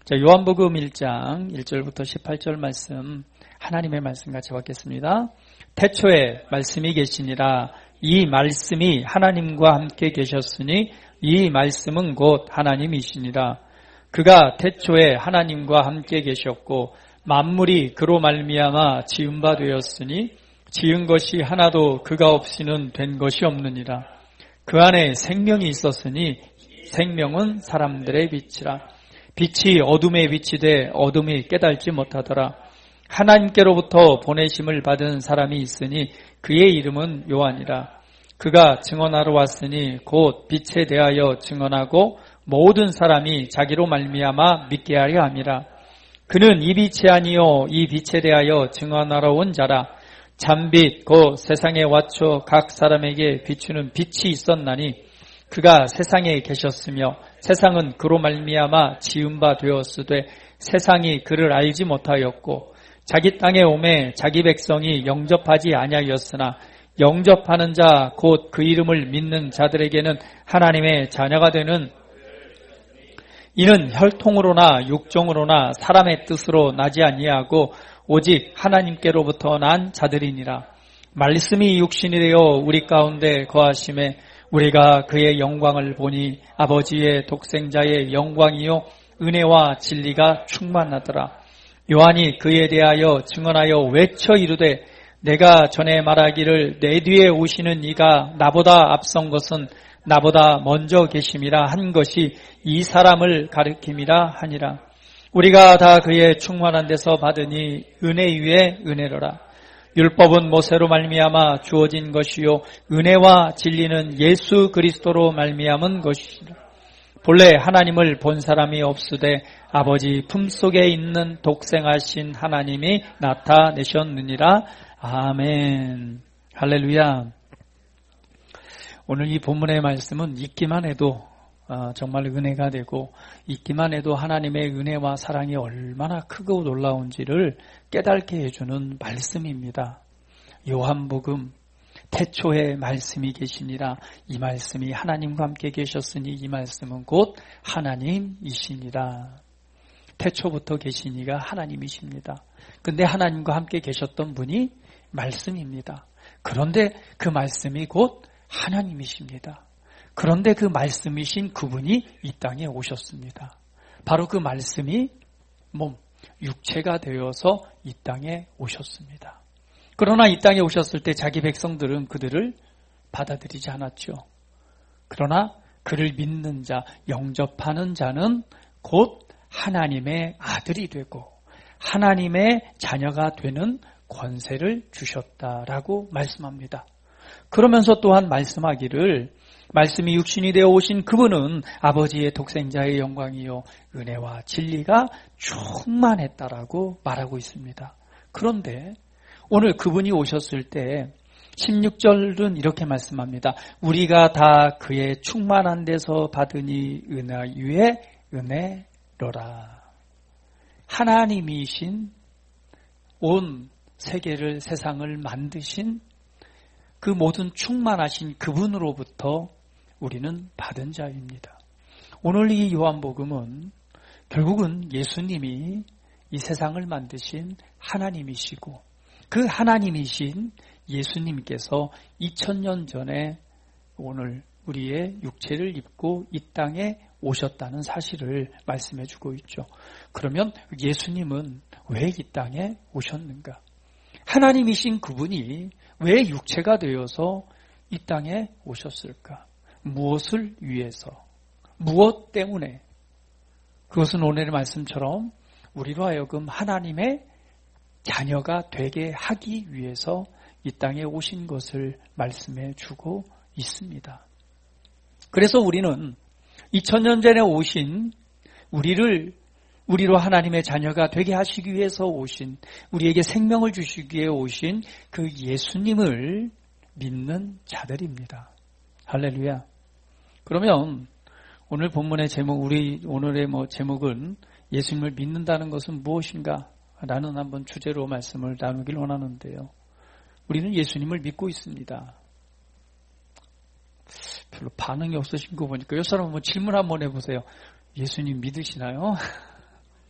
자, 요한복음 1장 1절부터 18절 말씀, 하나님의 말씀 같이 받겠습니다. 태초에 말씀이 계시니라. 이 말씀이 하나님과 함께 계셨으니 이 말씀은 곧 하나님이시니라. 그가 태초에 하나님과 함께 계셨고 만물이 그로 말미암아 지은 바 되었으니 지은 것이 하나도 그가 없이는 된 것이 없느니라. 그 안에 생명이 있었으니 생명은 사람들의 빛이라. 빛이 어둠에 비치되 어둠이 깨달지 못하더라. 하나님께로부터 보내심을 받은 사람이 있으니 그의 이름은 요한이라. 그가 증언하러 왔으니 곧 빛에 대하여 증언하고 모든 사람이 자기로 말미암아 믿게 하려 함이라. 그는 이 빛이 아니요 이 빛에 대하여 증언하러 온 자라. 참빛 곧 세상에 와쳐 각 사람에게 비추는 빛이 있었나니 그가 세상에 계셨으며 세상은 그로 말미암아 지은 바 되었으되 세상이 그를 알지 못하였고 자기 땅에 오매 자기 백성이 영접하지 아니하였으나 영접하는 자 곧 그 이름을 믿는 자들에게는 하나님의 자녀가 되는 이는 혈통으로나 육종으로나 사람의 뜻으로 나지 아니하고 오직 하나님께로부터 난 자들이니라. 말씀이 육신이 되어 우리 가운데 거하심에 우리가 그의 영광을 보니 아버지의 독생자의 영광이요 은혜와 진리가 충만하더라. 요한이 그에 대하여 증언하여 외쳐 이르되 내가 전에 말하기를 내 뒤에 오시는 이가 나보다 앞선 것은 나보다 먼저 계심이라 한 것이 이 사람을 가리킴이라 하니라. 우리가 다 그의 충만한 데서 받으니 은혜 위에 은혜로라. 율법은 모세로 말미암아 주어진 것이요 은혜와 진리는 예수 그리스도로 말미암은 것이라. 본래 하나님을 본 사람이 없으되 아버지 품속에 있는 독생하신 하나님이 나타내셨느니라. 아멘. 할렐루야. 오늘 이 본문의 말씀은 읽기만 해도 정말 은혜가 되고 읽기만 해도 하나님의 은혜와 사랑이 얼마나 크고 놀라운지를 깨닫게 해주는 말씀입니다. 요한복음 태초에 말씀이 계시니라. 이 말씀이 하나님과 함께 계셨으니 이 말씀은 곧 하나님이시니라. 태초부터 계신 이가 하나님이십니다. 근데 하나님과 함께 계셨던 분이 말씀입니다. 그런데 그 말씀이 곧 하나님이십니다. 그런데 그 말씀이신 그분이 이 땅에 오셨습니다. 바로 그 말씀이 육체가 되어서 이 땅에 오셨습니다. 그러나 이 땅에 오셨을 때 자기 백성들은 그들을 받아들이지 않았죠. 그러나 그를 믿는 자, 영접하는 자는 곧 하나님의 아들이 되고 하나님의 자녀가 되는 권세를 주셨다라고 말씀합니다. 그러면서 또한 말씀하기를 말씀이 육신이 되어 오신 그분은 아버지의 독생자의 영광이요 은혜와 진리가 충만했다라고 말하고 있습니다. 그런데 오늘 그분이 오셨을 때 16절은 이렇게 말씀합니다. 우리가 다 그의 충만한 데서 받으니 은혜 위에 은혜로라. 하나님이신 온 세계를 세상을 만드신 그 모든 충만하신 그분으로부터 우리는 받은 자입니다. 오늘 이 요한복음은 결국은 예수님이 이 세상을 만드신 하나님이시고 그 하나님이신 예수님께서 2000년 전에 오늘 우리의 육체를 입고 이 땅에 오셨다는 사실을 말씀해 주고 있죠. 그러면 예수님은 왜 이 땅에 오셨는가? 하나님이신 그분이 왜 육체가 되어서 이 땅에 오셨을까? 무엇을 위해서? 무엇 때문에? 그것은 오늘의 말씀처럼 우리로 하여금 하나님의 자녀가 되게 하기 위해서 이 땅에 오신 것을 말씀해 주고 있습니다. 그래서 우리는 2000년 전에 오신 우리로 하나님의 자녀가 되게 하시기 위해서 오신, 우리에게 생명을 주시기 위해 오신 그 예수님을 믿는 자들입니다. 할렐루야. 그러면 오늘 본문의 제목, 오늘의 제목은 예수님을 믿는다는 것은 무엇인가? 라는 한번 주제로 말씀을 나누길 원하는데요. 우리는 예수님을 믿고 있습니다. 별로 반응이 없으신 거 보니까 이 사람 한번 질문 한번 해보세요. 예수님 믿으시나요?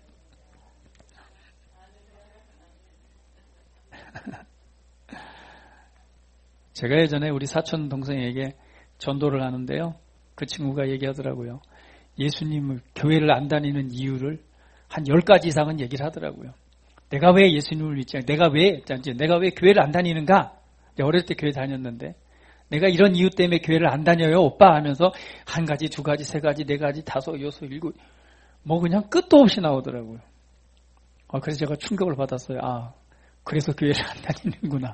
제가 예전에 우리 사촌 동생에게 전도를 하는데요. 그 친구가 얘기하더라고요. 예수님을 교회를 안 다니는 이유를 한 10가지 이상은 얘기를 하더라고요. 내가 왜 예수님을 믿지? 내가 왜 교회를 안 다니는가? 어릴 때 교회 다녔는데 내가 이런 이유 때문에 교회를 안 다녀요, 오빠 하면서 한 가지, 두 가지, 세 가지, 네 가지, 다섯, 여섯, 일곱 뭐 그냥 끝도 없이 나오더라고요. 그래서 제가 충격을 받았어요. 그래서 교회를 안 다니는구나.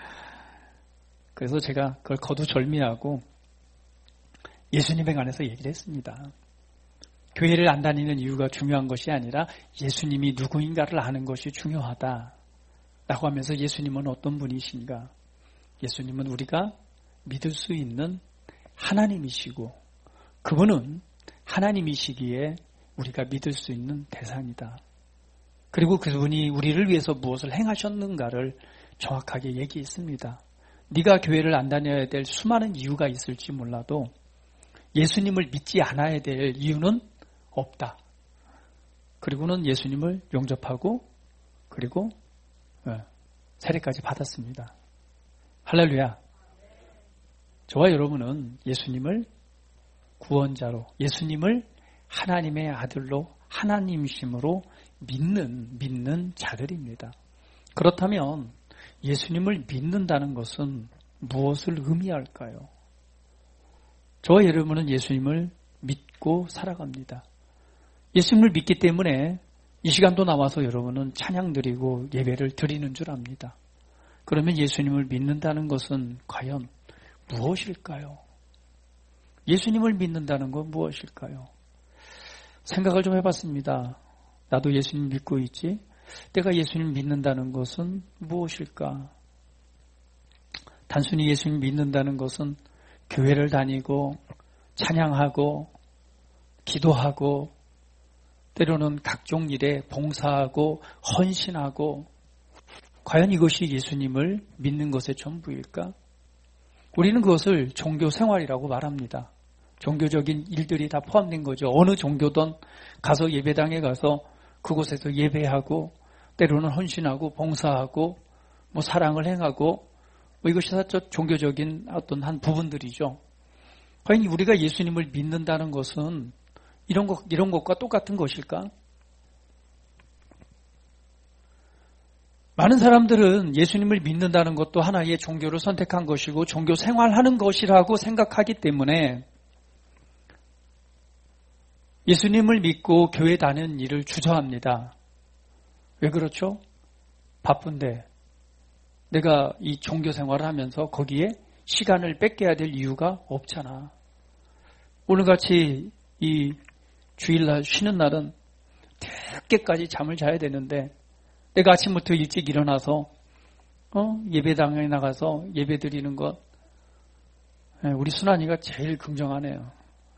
그래서 제가 그걸 거두절미하고 예수님에 관해서 얘기를 했습니다. 교회를 안 다니는 이유가 중요한 것이 아니라 예수님이 누구인가를 아는 것이 중요하다. 라고 하면서 예수님은 어떤 분이신가? 예수님은 우리가 믿을 수 있는 하나님이시고 그분은 하나님이시기에 우리가 믿을 수 있는 대상이다. 그리고 그분이 우리를 위해서 무엇을 행하셨는가를 정확하게 얘기했습니다. 네가 교회를 안 다녀야 될 수많은 이유가 있을지 몰라도 예수님을 믿지 않아야 될 이유는 없다. 그리고는 예수님을 영접하고 그리고 세례까지 받았습니다. 할렐루야. 저와 여러분은 예수님을 구원자로, 예수님을 하나님의 아들로, 하나님이심으로 믿는 자들입니다. 그렇다면 예수님을 믿는다는 것은 무엇을 의미할까요? 저와 여러분은 예수님을 믿고 살아갑니다. 예수님을 믿기 때문에 이 시간도 나와서 여러분은 찬양 드리고 예배를 드리는 줄 압니다. 그러면 예수님을 믿는다는 것은 과연 무엇일까요? 예수님을 믿는다는 건 무엇일까요? 생각을 좀 해봤습니다. 나도 예수님 믿고 있지? 내가 예수님 믿는다는 것은 무엇일까? 단순히 예수님 믿는다는 것은 교회를 다니고 찬양하고 기도하고 때로는 각종 일에 봉사하고 헌신하고 과연 이것이 예수님을 믿는 것의 전부일까? 우리는 그것을 종교 생활이라고 말합니다. 종교적인 일들이 다 포함된 거죠. 어느 종교든 가서 예배당에 가서 그곳에서 예배하고 때로는 헌신하고 봉사하고 사랑을 행하고 이것이 다 종교적인 어떤 한 부분들이죠. 과연 우리가 예수님을 믿는다는 것은 이런 것과 똑같은 것일까? 많은 사람들은 예수님을 믿는다는 것도 하나의 종교를 선택한 것이고 종교 생활하는 것이라고 생각하기 때문에 예수님을 믿고 교회 다니는 일을 주저합니다. 왜 그렇죠? 바쁜데 내가 이 종교 생활을 하면서 거기에 시간을 뺏겨야 될 이유가 없잖아. 오늘같이 이 주일날 쉬는 날은 늦게까지 잠을 자야 되는데 내가 아침부터 일찍 일어나서 예배당에 나가서 예배 드리는 것 우리 순환이가 제일 긍정하네요.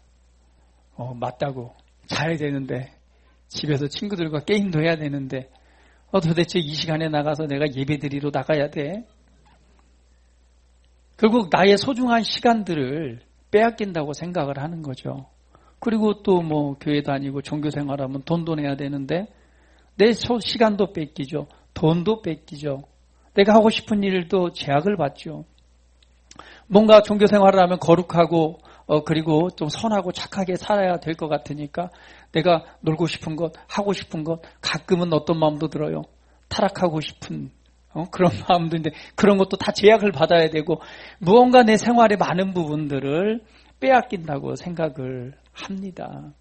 맞다고 자야 되는데 집에서 친구들과 게임도 해야 되는데 도대체 이 시간에 나가서 내가 예배 드리러 나가야 돼? 결국 나의 소중한 시간들을 빼앗긴다고 생각을 하는 거죠. 그리고 또 교회 다니고 종교 생활하면 돈도 내야 되는데 내 시간도 뺏기죠. 돈도 뺏기죠. 내가 하고 싶은 일도 제약을 받죠. 뭔가 종교 생활을 하면 거룩하고 그리고 좀 선하고 착하게 살아야 될 것 같으니까 내가 놀고 싶은 것, 하고 싶은 것 가끔은 어떤 마음도 들어요. 타락하고 싶은 그런 마음도 있는데 그런 것도 다 제약을 받아야 되고 무언가 내 생활의 많은 부분들을 빼앗긴다고 생각을 합니다.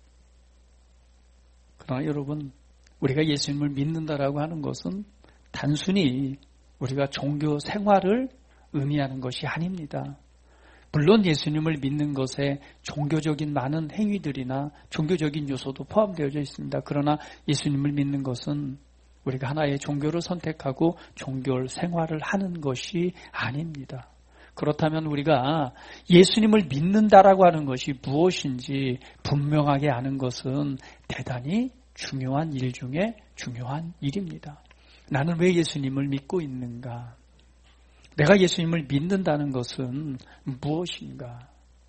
그러나 여러분 우리가 예수님을 믿는다라고 하는 것은 단순히 우리가 종교 생활을 의미하는 것이 아닙니다. 물론 예수님을 믿는 것에 종교적인 많은 행위들이나 종교적인 요소도 포함되어져 있습니다. 그러나 예수님을 믿는 것은 우리가 하나의 종교를 선택하고 종교 생활을 하는 것이 아닙니다. 그렇다면 우리가 예수님을 믿는다라고 하는 것이 무엇인지 분명하게 아는 것은 대단히 중요한 일 중에 중요한 일입니다. 나는 왜 예수님을 믿고 있는가? 내가 예수님을 믿는다는 것은 무엇인가?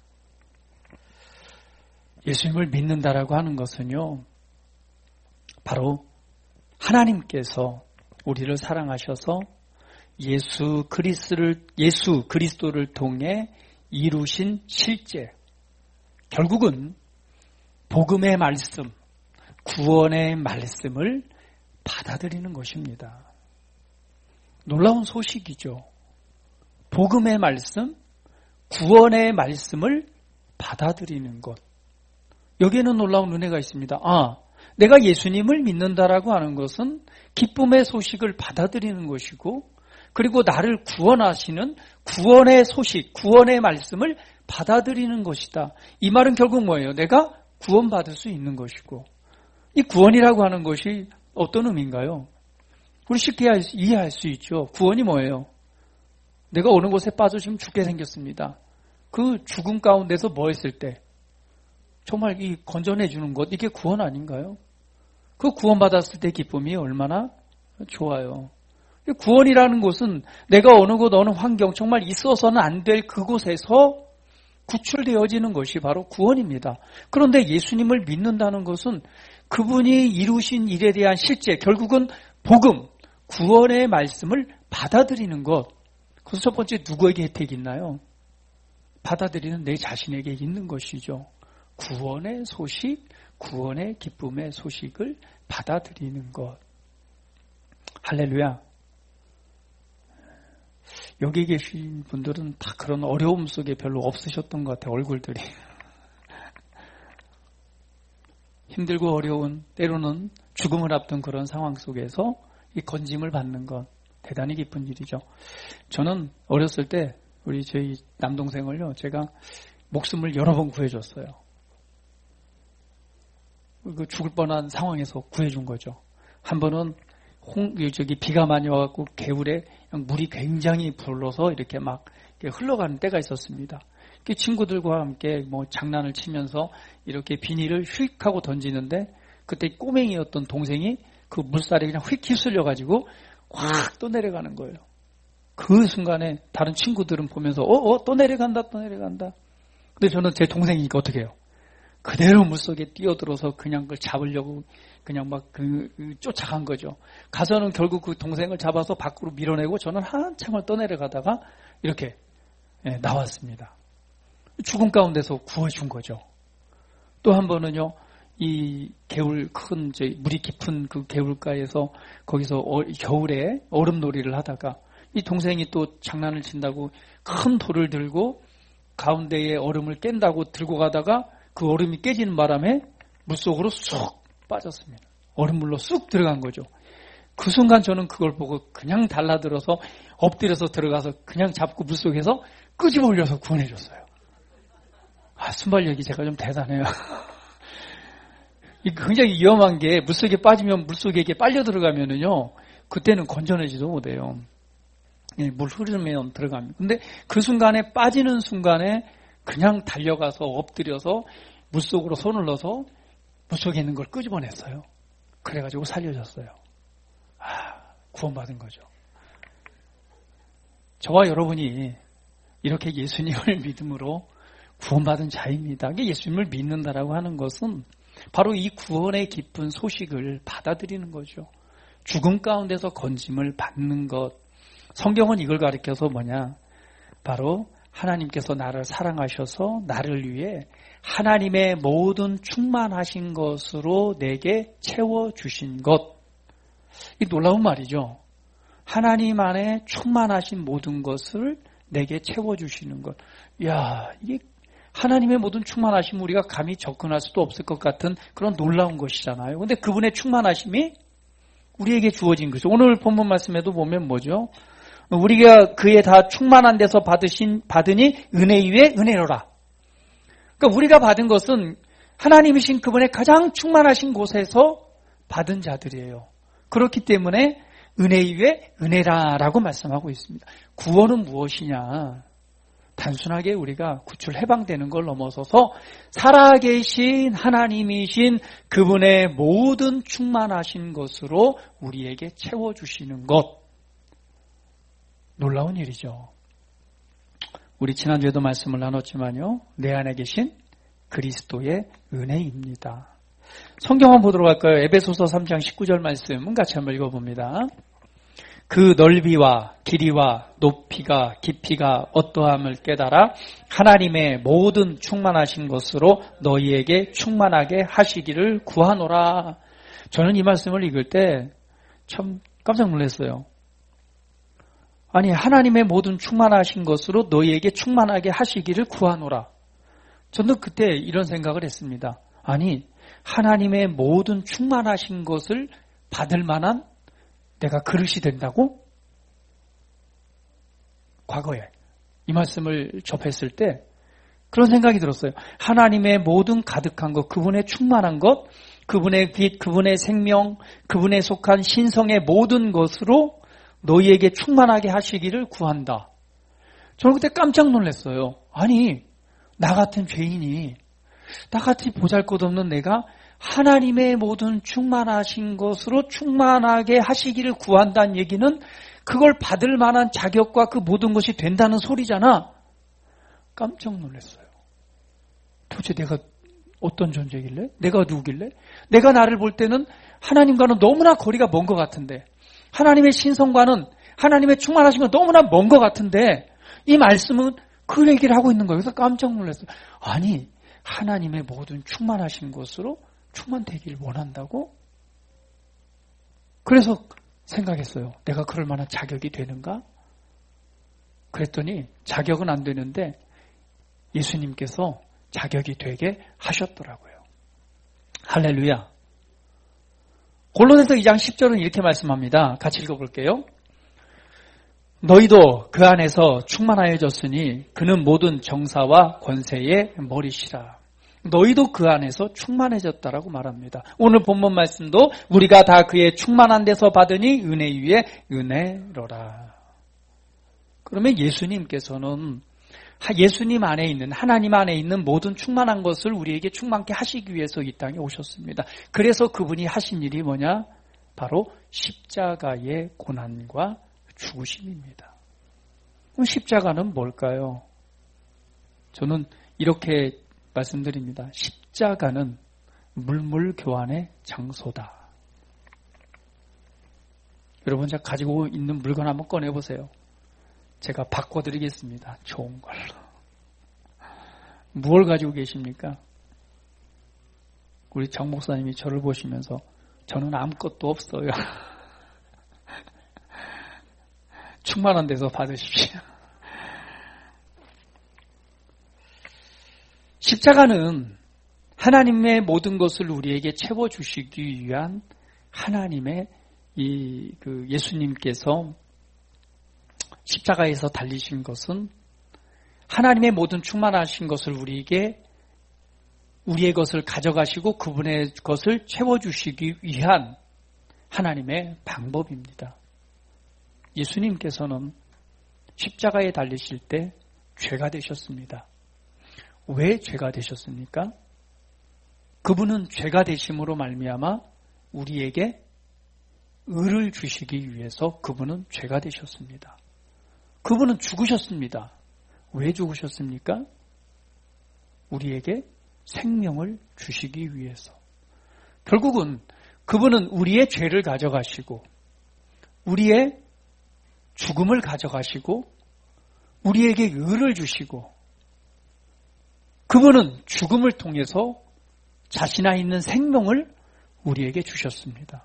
예수님을 믿는다라고 하는 것은요, 바로 하나님께서 우리를 사랑하셔서 예수 그리스도를 통해 이루신 실제, 결국은 복음의 말씀, 구원의 말씀을 받아들이는 것입니다. 놀라운 소식이죠. 복음의 말씀, 구원의 말씀을 받아들이는 것. 여기에는 놀라운 은혜가 있습니다. 내가 예수님을 믿는다라고 하는 것은 기쁨의 소식을 받아들이는 것이고, 그리고 나를 구원하시는 구원의 소식, 구원의 말씀을 받아들이는 것이다. 이 말은 결국 뭐예요? 내가 구원받을 수 있는 것이고, 이 구원이라고 하는 것이 어떤 의미인가요? 우리 쉽게 이해할 수 있죠. 구원이 뭐예요? 내가 어느 곳에 빠져 지금 죽게 생겼습니다. 그 죽음 가운데서 뭐 했을 때 정말 이 건져내 주는 것, 이게 구원 아닌가요? 그 구원받았을 때 기쁨이 얼마나 좋아요. 구원이라는 것은 내가 어느 곳 어느 환경, 정말 있어서는 안 될 그곳에서 구출되어지는 것이 바로 구원입니다. 그런데 예수님을 믿는다는 것은 그분이 이루신 일에 대한 실제, 결국은 복음, 구원의 말씀을 받아들이는 것. 그래서 첫 번째, 누구에게 혜택이 있나요? 받아들이는 내 자신에게 있는 것이죠. 구원의 소식, 구원의 기쁨의 소식을 받아들이는 것. 할렐루야. 여기 계신 분들은 다 그런 어려움 속에 별로 없으셨던 것 같아요. 얼굴들이. 힘들고 어려운, 때로는 죽음을 앞둔 그런 상황 속에서 이 건짐을 받는 것, 대단히 기쁜 일이죠. 저는 어렸을 때 저희 남동생을요, 제가 목숨을 여러 번 구해줬어요. 그 죽을 뻔한 상황에서 구해준 거죠. 한 번은 비가 많이 와갖고 개울에 물이 굉장히 불러서 이렇게 막 흘러가는 때가 있었습니다. 친구들과 함께 장난을 치면서 이렇게 비닐을 휙 하고 던지는데, 그때 꼬맹이였던 동생이 그 물살에 그냥 휙 휩쓸려가지고 확 또 내려가는 거예요. 그 순간에 다른 친구들은 보면서 또 내려간다. 근데 저는 제 동생이니까 어떻게 해요? 그대로 물속에 뛰어들어서 그냥 그걸 잡으려고 그냥 막 쫓아간 거죠. 가서는 결국 그 동생을 잡아서 밖으로 밀어내고 저는 한참을 떠내려가다가 이렇게 나왔습니다. 죽음 가운데서 구해준 거죠. 또 한 번은요, 이 개울 물이 깊은 그 개울가에서 거기서 겨울에 얼음놀이를 하다가 이 동생이 또 장난을 친다고 큰 돌을 들고 가운데에 얼음을 깬다고 들고 가다가 그 얼음이 깨지는 바람에 물속으로 쑥 빠졌습니다. 얼음물로 쑥 들어간 거죠. 그 순간 저는 그걸 보고 그냥 달라들어서 엎드려서 들어가서 그냥 잡고 물속에서 끄집어 올려서 구원해줬어요. 순발력이 제가 좀 대단해요. 굉장히 위험한 게, 물속에 빠지면 물속에 빨려 들어가면은요, 그때는 건져내지도 못해요. 물 흐르면 들어갑니다. 근데 그 순간에, 빠지는 순간에 그냥 달려가서 엎드려서 물속으로 손을 넣어서 물속에 있는 걸 끄집어냈어요. 그래가지고 살려졌어요. 구원받은 거죠. 저와 여러분이 이렇게 예수님을 믿음으로 구원받은 자입니다. 예수님을 믿는다라고 하는 것은 바로 이 구원의 기쁜 소식을 받아들이는 거죠. 죽음 가운데서 건짐을 받는 것. 성경은 이걸 가리켜서 바로 하나님께서 나를 사랑하셔서 나를 위해 하나님의 모든 충만하신 것으로 내게 채워주신 것. 이 놀라운 말이죠. 하나님 안에 충만하신 모든 것을 내게 채워주시는 것. 이게 하나님의 모든 충만하심, 우리가 감히 접근할 수도 없을 것 같은 그런 놀라운 것이잖아요. 그런데 그분의 충만하심이 우리에게 주어진 것이죠. 오늘 본문 말씀에도 보면 뭐죠? 우리가 그에 다 충만한 데서 받으니 은혜 위에 은혜로라. 그러니까 우리가 받은 것은 하나님이신 그분의 가장 충만하신 곳에서 받은 자들이에요. 그렇기 때문에 은혜 위에 은혜라라고 말씀하고 있습니다. 구원은 무엇이냐? 단순하게 우리가 구출 해방되는 걸 넘어서서 살아계신 하나님이신 그분의 모든 충만하신 것으로 우리에게 채워주시는 것. 놀라운 일이죠. 우리 지난주에도 말씀을 나눴지만요. 내 안에 계신 그리스도의 은혜입니다. 성경 한번 보도록 할까요? 에베소서 3장 19절 말씀 같이 한번 읽어봅니다. 그 넓이와 길이와 높이가 깊이가 어떠함을 깨달아 하나님의 모든 충만하신 것으로 너희에게 충만하게 하시기를 구하노라. 저는 이 말씀을 읽을 때 참 깜짝 놀랐어요. 아니, 하나님의 모든 충만하신 것으로 너희에게 충만하게 하시기를 구하노라. 저는 그때 이런 생각을 했습니다. 아니, 하나님의 모든 충만하신 것을 받을 만한 내가 그릇이 된다고? 과거에 이 말씀을 접했을 때 그런 생각이 들었어요. 하나님의 모든 가득한 것, 그분의 충만한 것, 그분의 빛, 그분의 생명, 그분에 속한 신성의 모든 것으로 너희에게 충만하게 하시기를 구한다. 저는 그때 깜짝 놀랐어요. 아니, 나 같은 죄인이, 나같이 보잘것없는 내가 하나님의 모든 충만하신 것으로 충만하게 하시기를 구한다는 얘기는 그걸 받을 만한 자격과 그 모든 것이 된다는 소리잖아. 깜짝 놀랐어요. 도대체 내가 어떤 존재길래? 내가 누구길래? 내가 나를 볼 때는 하나님과는 너무나 거리가 먼 것 같은데, 하나님의 신성과는, 하나님의 충만하신 건 너무나 먼 것 같은데, 이 말씀은 그 얘기를 하고 있는 거예요. 그래서 깜짝 놀랐어요. 아니, 하나님의 모든 충만하신 것으로 충만되기를 원한다고? 그래서 생각했어요. 내가 그럴 만한 자격이 되는가? 그랬더니 자격은 안 되는데 예수님께서 자격이 되게 하셨더라고요. 할렐루야. 골로새서 2장 10절은 이렇게 말씀합니다. 같이 읽어볼게요. 너희도 그 안에서 충만하여졌으니 그는 모든 정사와 권세의 머리시라. 너희도 그 안에서 충만해졌다라고 말합니다. 오늘 본문 말씀도 우리가 다 그의 충만한 데서 받으니 은혜 위에 은혜로라. 그러면 예수님께서는 예수님 안에 있는, 하나님 안에 있는 모든 충만한 것을 우리에게 충만케 하시기 위해서 이 땅에 오셨습니다. 그래서 그분이 하신 일이 뭐냐? 바로 십자가의 고난과 죽으심입니다. 그럼 십자가는 뭘까요? 저는 이렇게 말씀드립니다. 십자가는 물물 교환의 장소다. 여러분, 제가 가지고 있는 물건 한번 꺼내보세요. 제가 바꿔드리겠습니다. 좋은 걸로. 무엇을 가지고 계십니까? 우리 정 목사님이 저를 보시면서 저는 아무것도 없어요. 충만한 데서 받으십시오. 십자가는 하나님의 모든 것을 우리에게 채워주시기 위한 하나님의 예수님께서 십자가에서 달리신 것은 하나님의 모든 충만하신 것을 우리의 것을 가져가시고 그분의 것을 채워주시기 위한 하나님의 방법입니다. 예수님께서는 십자가에 달리실 때 죄가 되셨습니다. 왜 죄가 되셨습니까? 그분은 죄가 되심으로 말미암아 우리에게 의를 주시기 위해서 그분은 죄가 되셨습니다. 그분은 죽으셨습니다. 왜 죽으셨습니까? 우리에게 생명을 주시기 위해서. 결국은 그분은 우리의 죄를 가져가시고 우리의 죽음을 가져가시고 우리에게 의를 주시고 그분은 죽음을 통해서 자신 안에 있는 생명을 우리에게 주셨습니다.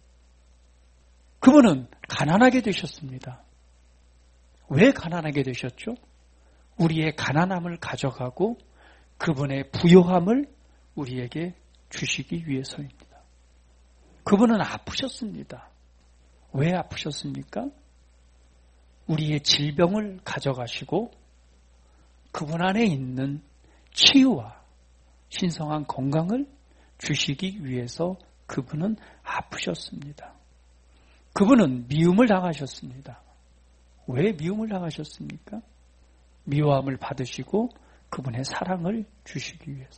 그분은 가난하게 되셨습니다. 왜 가난하게 되셨죠? 우리의 가난함을 가져가고 그분의 부요함을 우리에게 주시기 위해서입니다. 그분은 아프셨습니다. 왜 아프셨습니까? 우리의 질병을 가져가시고 그분 안에 있는 치유와 신성한 건강을 주시기 위해서 그분은 아프셨습니다. 그분은 미움을 당하셨습니다. 왜 미움을 당하셨습니까? 미워함을 받으시고 그분의 사랑을 주시기 위해서.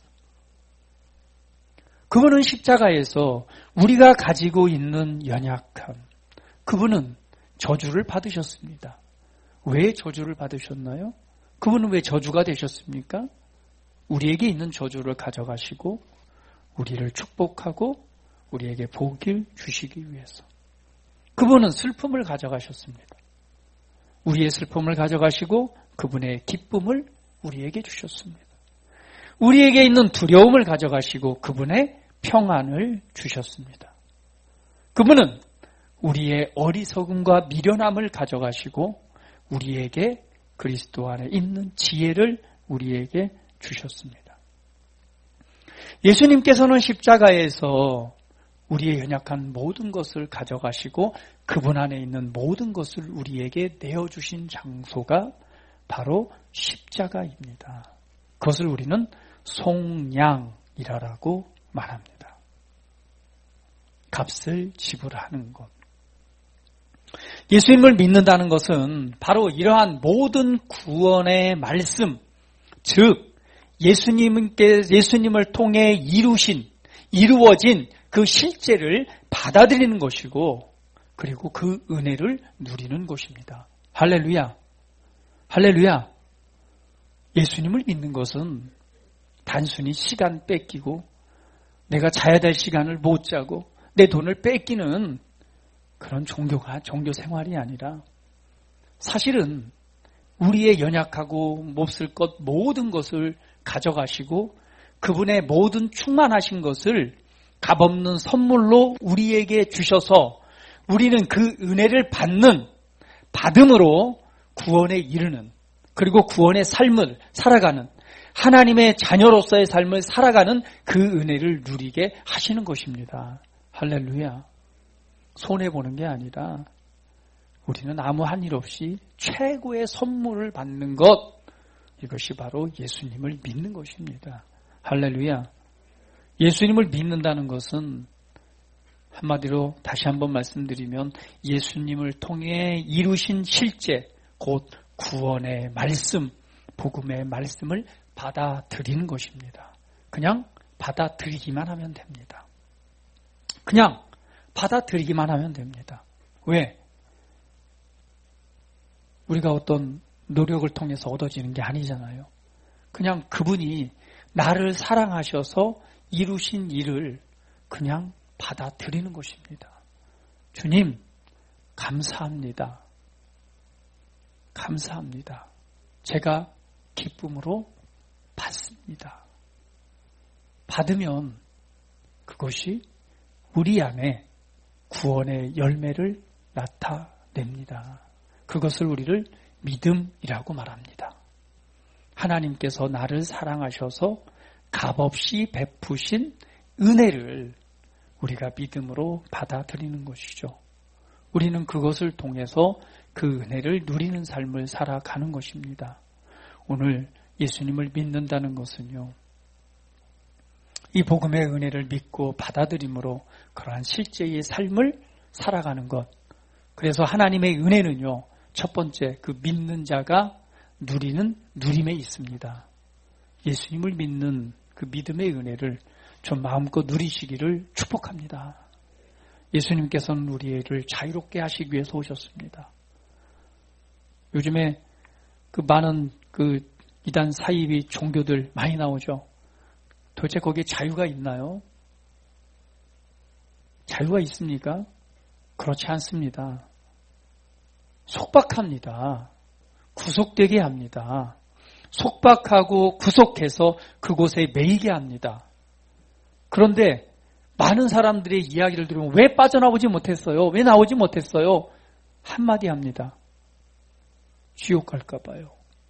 그분은 십자가에서 우리가 가지고 있는 연약함, 그분은 저주를 받으셨습니다. 왜 저주를 받으셨나요? 그분은 왜 저주가 되셨습니까? 우리에게 있는 저주를 가져가시고 우리를 축복하고 우리에게 복을 주시기 위해서. 그분은 슬픔을 가져가셨습니다. 우리의 슬픔을 가져가시고 그분의 기쁨을 우리에게 주셨습니다. 우리에게 있는 두려움을 가져가시고 그분의 평안을 주셨습니다. 그분은 우리의 어리석음과 미련함을 가져가시고 우리에게 그리스도 안에 있는 지혜를 우리에게 주셨습니다. 예수님께서는 십자가에서 우리의 연약한 모든 것을 가져가시고 그분 안에 있는 모든 것을 우리에게 내어주신 장소가 바로 십자가입니다. 그것을 우리는 속량이라고 말합니다. 값을 지불하는 것. 예수님을 믿는다는 것은 바로 이러한 모든 구원의 말씀, 즉 예수님을 통해 이루어진 그 실제를 받아들이는 것이고 그리고 그 은혜를 누리는 것입니다. 할렐루야. 할렐루야. 예수님을 믿는 것은 단순히 시간 뺏기고 내가 자야 될 시간을 못 자고 내 돈을 뺏기는 그런 종교 생활이 아니라 사실은 우리의 연약하고 몹쓸 것 모든 것을 가져가시고 그분의 모든 충만하신 것을 값없는 선물로 우리에게 주셔서 우리는 그 은혜를 받음으로 구원에 이르는 그리고 구원의 삶을 살아가는 하나님의 자녀로서의 삶을 살아가는 그 은혜를 누리게 하시는 것입니다. 할렐루야. 손해보는 게 아니라 우리는 아무 한 일 없이 최고의 선물을 받는 것, 이것이 바로 예수님을 믿는 것입니다. 할렐루야. 예수님을 믿는다는 것은 한마디로 다시 한번 말씀드리면 예수님을 통해 이루신 실제, 곧 구원의 말씀, 복음의 말씀을 받아들이는 것입니다. 그냥 받아들이기만 하면 됩니다. 그냥 받아들이기만 하면 됩니다. 왜? 우리가 어떤 노력을 통해서 얻어지는 게 아니잖아요. 그냥 그분이 나를 사랑하셔서 이루신 일을 그냥 받아들이는 것입니다. 주님, 감사합니다. 감사합니다. 제가 기쁨으로 받습니다. 받으면 그것이 우리 안에 구원의 열매를 나타냅니다. 그것을 우리를 믿음이라고 말합니다. 하나님께서 나를 사랑하셔서 값없이 베푸신 은혜를 우리가 믿음으로 받아들이는 것이죠. 우리는 그것을 통해서 그 은혜를 누리는 삶을 살아가는 것입니다. 오늘 예수님을 믿는다는 것은요, 이 복음의 은혜를 믿고 받아들임으로 그러한 실제의 삶을 살아가는 것. 그래서 하나님의 은혜는요, 첫 번째 그 믿는 자가 누리는 누림에 있습니다. 예수님을 믿는 그 믿음의 은혜를 좀 마음껏 누리시기를 축복합니다. 예수님께서는 우리를 자유롭게 하시기 위해서 오셨습니다. 요즘에 그 많은 그 이단 사이비 종교들 많이 나오죠. 도대체 거기에 자유가 있나요? 자유가 있습니까? 그렇지 않습니다. 속박합니다. 구속되게 합니다. 속박하고 구속해서 그곳에 매이게 합니다. 그런데 많은 사람들의 이야기를 들으면 왜 빠져나오지 못했어요? 왜 나오지 못했어요? 한마디 합니다. 지옥 갈까 봐요.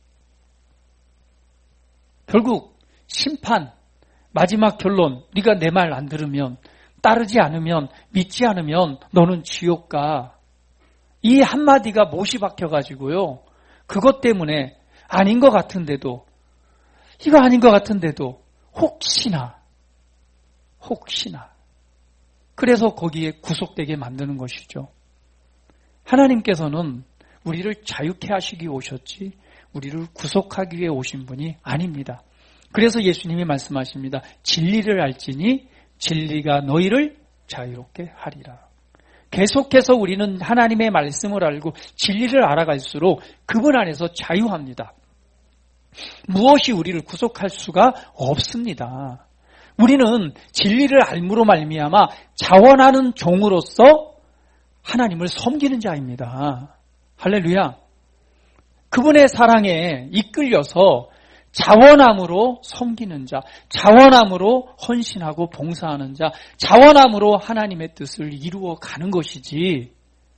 결국 심판, 마지막 결론, 네가 내 말 안 들으면, 따르지 않으면, 믿지 않으면 너는 지옥 가. 이 한마디가 못이 박혀가지고요. 그것 때문에 아닌 것 같은데도, 이거 아닌 것 같은데도 혹시나 그래서 거기에 구속되게 만드는 것이죠. 하나님께서는 우리를 자유케 하시기 오셨지 우리를 구속하기 위해 오신 분이 아닙니다. 그래서 예수님이 말씀하십니다. 진리를 알지니 진리가 너희를 자유롭게 하리라. 계속해서 우리는 하나님의 말씀을 알고 진리를 알아갈수록 그분 안에서 자유합니다. 무엇이 우리를 구속할 수가 없습니다. 우리는 진리를 알므로 말미암아 자원하는 종으로서 하나님을 섬기는 자입니다. 할렐루야. 그분의 사랑에 이끌려서 자원함으로 섬기는 자, 자원함으로 헌신하고 봉사하는 자, 자원함으로 하나님의 뜻을 이루어가는 것이지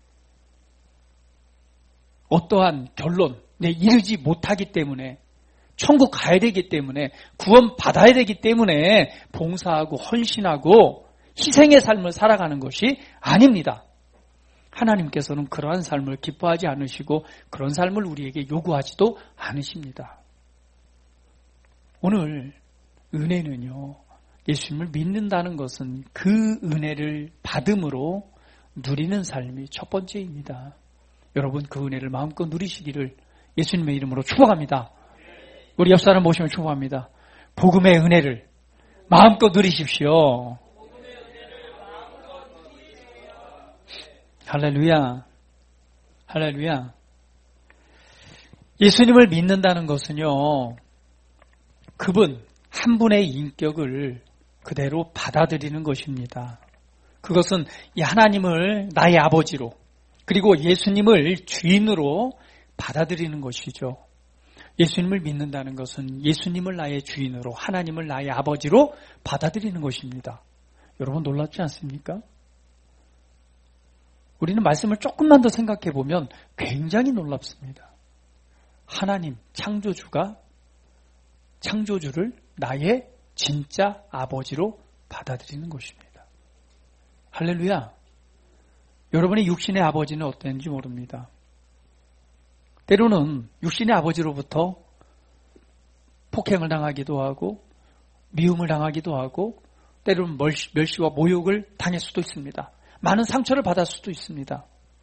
어떠한 결론에 이르지 못하기 때문에 천국 가야 되기 때문에 구원 받아야 되기 때문에 봉사하고 헌신하고 희생의 삶을 살아가는 것이 아닙니다. 하나님께서는 그러한 삶을 기뻐하지 않으시고 그런 삶을 우리에게 요구하지도 않으십니다. 오늘 은혜는요, 예수님을 믿는다는 것은 그 은혜를 받음으로 누리는 삶이 첫 번째입니다. 여러분 그 은혜를 마음껏 누리시기를 예수님의 이름으로 축복합니다. 우리 옆 사람 모시면 축복합니다. 복음의 은혜를 마음껏 누리십시오. 할렐루야. 할렐루야. 예수님을 믿는다는 것은요, 그분 한 분의 인격을 그대로 받아들이는 것입니다. 그것은 이 하나님을 나의 아버지로 그리고 예수님을 주인으로 받아들이는 것이죠. 예수님을 믿는다는 것은 예수님을 나의 주인으로 하나님을 나의 아버지로 받아들이는 것입니다. 여러분 놀랍지 않습니까? 우리는 말씀을 조금만 더 생각해 보면 굉장히 놀랍습니다. 하나님, 창조주가 창조주를 나의 진짜 아버지로 받아들이는 것입니다. 할렐루야. 여러분의 육신의 아버지는 어땠는지 모릅니다. 때로는 육신의 아버지로부터 폭행을 당하기도 하고 미움을 당하기도 하고 때로는 멸시와 모욕을 당할 수도 있습니다. 많은 상처를 받을 수도 있습니다.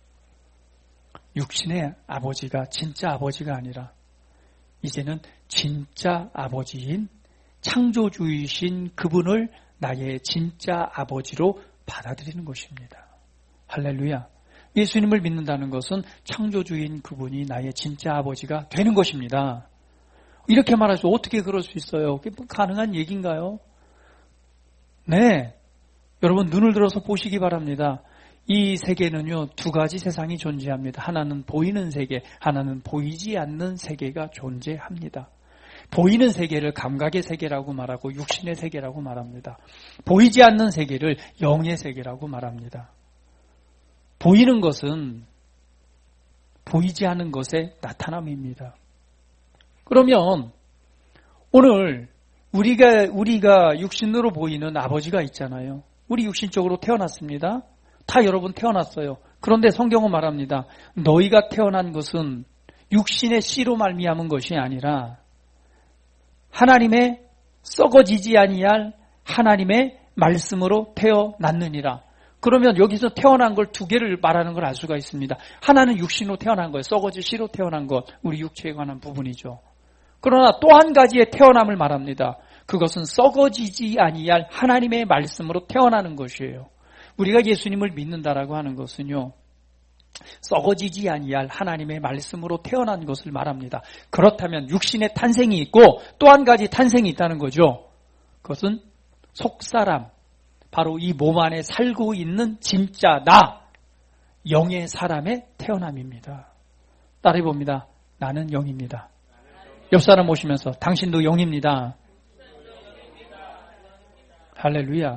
육신의 아버지가 진짜 아버지가 아니라 이제는 진짜 아버지인 창조주이신 그분을 나의 진짜 아버지로 받아들이는 것입니다. 할렐루야. 예수님을 믿는다는 것은 창조주인 그분이 나의 진짜 아버지가 되는 것입니다. 이렇게 말하죠. 어떻게 그럴 수 있어요? 그게 가능한 얘기인가요? 네. 여러분 눈을 들어서 보시기 바랍니다. 이 세계는요, 두 가지 세상이 존재합니다. 하나는 보이는 세계, 하나는 보이지 않는 세계가 존재합니다. 보이는 세계를 감각의 세계라고 말하고 육신의 세계라고 말합니다. 보이지 않는 세계를 영의 세계라고 말합니다. 보이는 것은 보이지 않은 것의 나타남입니다. 그러면 오늘 우리가 육신으로 보이는 아버지가 있잖아요. 우리 육신적으로 태어났습니다. 다 여러분 태어났어요. 그런데 성경은 말합니다. 너희가 태어난 것은 육신의 씨로 말미암은 것이 아니라 하나님의 썩어지지 아니할 하나님의 말씀으로 태어났느니라. 그러면 여기서 태어난 걸 두 개를 말하는 걸 알 수가 있습니다. 하나는 육신으로 태어난 거예요. 썩어질 씨로 태어난 것, 우리 육체에 관한 부분이죠. 그러나 또 한 가지의 태어남을 말합니다. 그것은 썩어지지 아니할 하나님의 말씀으로 태어나는 것이에요. 우리가 예수님을 믿는다라고 하는 것은요, 썩어지지 아니할 하나님의 말씀으로 태어난 것을 말합니다. 그렇다면 육신의 탄생이 있고 또 한 가지 탄생이 있다는 거죠. 그것은 속사람, 바로 이 몸 안에 살고 있는 진짜 나, 영의 사람의 태어남입니다. 따라해 봅니다. 나는 영입니다. 옆 사람 모시면서 당신도 영입니다. 할렐루야.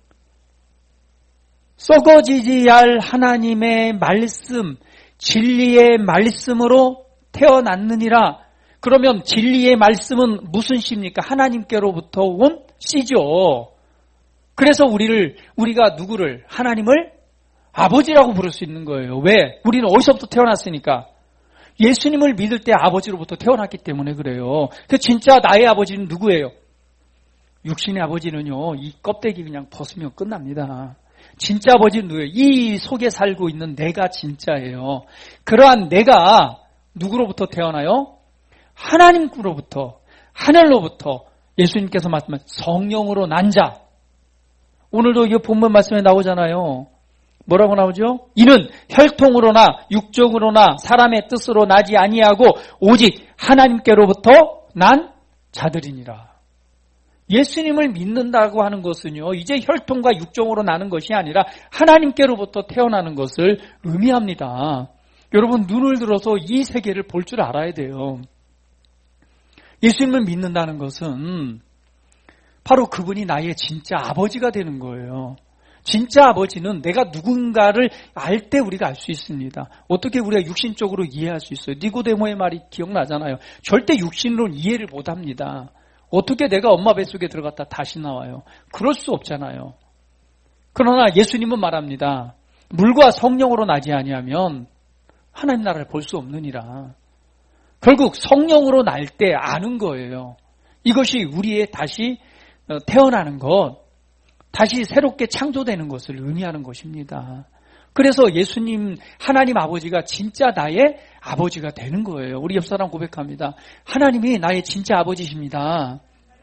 썩어지지 할 하나님의 말씀, 진리의 말씀으로 태어났느니라. 그러면 진리의 말씀은 무슨 씨입니까? 하나님께로부터 온 씨죠. 그래서 우리가 누구를, 하나님을 아버지라고 부를 수 있는 거예요. 왜? 우리는 어디서부터 태어났으니까. 예수님을 믿을 때 아버지로부터 태어났기 때문에 그래요. 그 진짜 나의 아버지는 누구예요? 육신의 아버지는요, 이 껍데기 그냥 벗으면 끝납니다. 진짜 아버지는 누구예요? 이 속에 살고 있는 내가 진짜예요. 그러한 내가 누구로부터 태어나요? 하나님으로부터, 하늘로부터 예수님께서 말씀한 성령으로 난 자. 오늘도 이 본문 말씀에 나오잖아요. 뭐라고 나오죠? 이는 혈통으로나 육적으로나 사람의 뜻으로 나지 아니하고 오직 하나님께로부터 난 자들이니라. 예수님을 믿는다고 하는 것은요, 이제 혈통과 육종으로 나는 것이 아니라 하나님께로부터 태어나는 것을 의미합니다. 여러분, 눈을 들어서 이 세계를 볼 줄 알아야 돼요. 예수님을 믿는다는 것은 바로 그분이 나의 진짜 아버지가 되는 거예요. 진짜 아버지는 내가 누군가를 알 때 우리가 알 수 있습니다. 어떻게 우리가 육신적으로 이해할 수 있어요? 니고데모의 말이 기억나잖아요. 절대 육신으로는 이해를 못합니다. 어떻게 내가 엄마 뱃속에 들어갔다 다시 나와요? 그럴 수 없잖아요. 그러나 예수님은 말합니다. 물과 성령으로 나지 아니하면 하나님 나라를 볼 수 없느니라. 결국 성령으로 날 때 아는 거예요. 이것이 우리의 다시 태어나는 것, 다시 새롭게 창조되는 것을 의미하는 것입니다. 그래서 예수님, 하나님 아버지가 진짜 나의 아버지가 되는 거예요. 우리 옆 사람 고백합니다. 하나님이 나의 진짜 아버지십니다.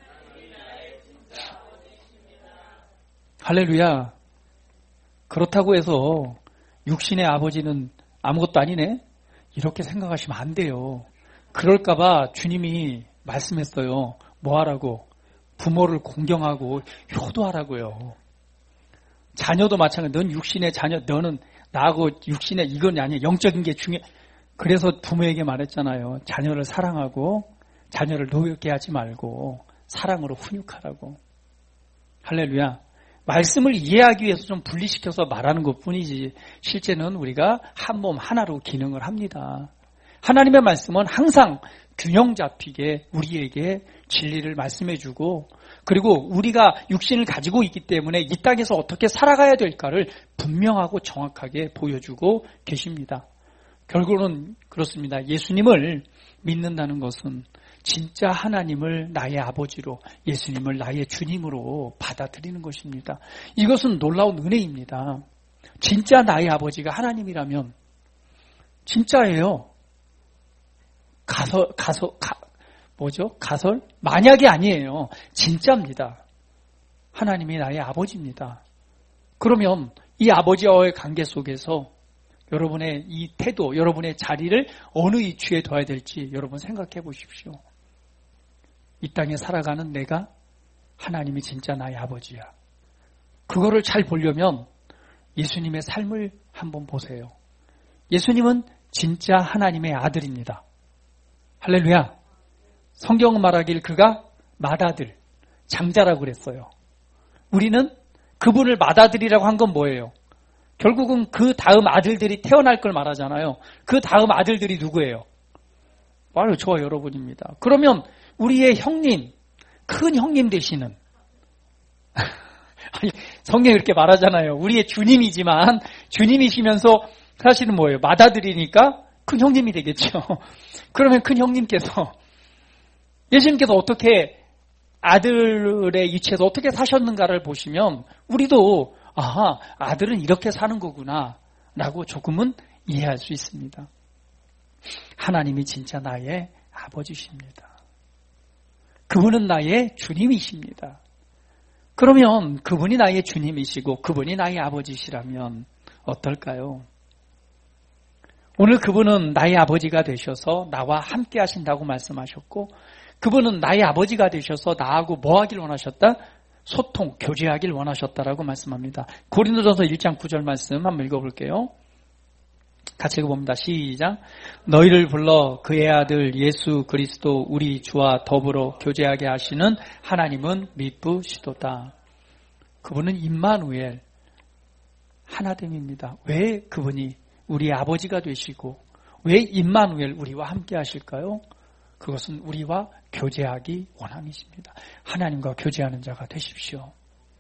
할렐루야. 그렇다고 해서 육신의 아버지는 아무것도 아니네? 이렇게 생각하시면 안 돼요. 그럴까봐 주님이 말씀했어요. 뭐 하라고? 부모를 공경하고 효도하라고요. 자녀도 마찬가지. 넌 육신의 자녀, 너는 나하고 육신의 이건 아니야. 영적인 게 중요해. 그래서 부모에게 말했잖아요. 자녀를 사랑하고 자녀를 노엽게 하지 말고 사랑으로 훈육하라고. 할렐루야. 말씀을 이해하기 위해서 좀 분리시켜서 말하는 것뿐이지 실제는 우리가 한 몸 하나로 기능을 합니다. 하나님의 말씀은 항상 균형 잡히게 우리에게 진리를 말씀해주고 그리고 우리가 육신을 가지고 있기 때문에 이 땅에서 어떻게 살아가야 될까를 분명하고 정확하게 보여주고 계십니다. 결국은 그렇습니다. 예수님을 믿는다는 것은 진짜 하나님을 나의 아버지로 예수님을 나의 주님으로 받아들이는 것입니다. 이것은 놀라운 은혜입니다. 진짜 나의 아버지가 하나님이라면 진짜예요. 가설? 만약이 아니에요. 진짜입니다. 하나님이 나의 아버지입니다. 그러면 이 아버지와의 관계 속에서 여러분의 이 태도, 여러분의 자리를 어느 위치에 둬야 될지 여러분 생각해 보십시오. 이 땅에 살아가는 내가 하나님이 진짜 나의 아버지야. 그거를 잘 보려면 예수님의 삶을 한번 보세요. 예수님은 진짜 하나님의 아들입니다. 할렐루야. 성경은 말하길 그가 맏아들, 장자라고 그랬어요. 우리는 그분을 맏아들이라고 한 건 뭐예요? 결국은 그 다음 아들들이 태어날 걸 말하잖아요. 그 다음 아들들이 누구예요? 바로 저와 여러분입니다. 그러면 우리의 형님, 큰 형님 되시는 성경이 이렇게 말하잖아요. 우리의 주님이지만 주님이시면서 사실은 뭐예요? 맏아들이니까 큰 형님이 되겠죠. 그러면 큰 형님께서 예수님께서 어떻게 아들의 위치에서 어떻게 사셨는가를 보시면 우리도 아들은 이렇게 사는 거구나 라고 조금은 이해할 수 있습니다. 하나님이 진짜 나의 아버지십니다. 그분은 나의 주님이십니다. 그러면 그분이 나의 주님이시고 그분이 나의 아버지시라면 어떨까요? 오늘 그분은 나의 아버지가 되셔서 나와 함께 하신다고 말씀하셨고 그분은 나의 아버지가 되셔서 나하고 뭐 하길 원하셨다? 소통, 교제하길 원하셨다라고 말씀합니다. 고린도전서 1장 9절 말씀 한번 읽어볼게요. 같이 읽어봅니다. 시작. 너희를 불러 그의 아들 예수 그리스도 우리 주와 더불어 교제하게 하시는 하나님은 미쁘시도다. 그분은 임마누엘, 하나됨입니다. 왜 그분이 우리의 아버지가 되시고 왜 임마누엘 우리와 함께 하실까요? 그것은 우리와 교제하기 원함이십니다. 하나님과 교제하는 자가 되십시오.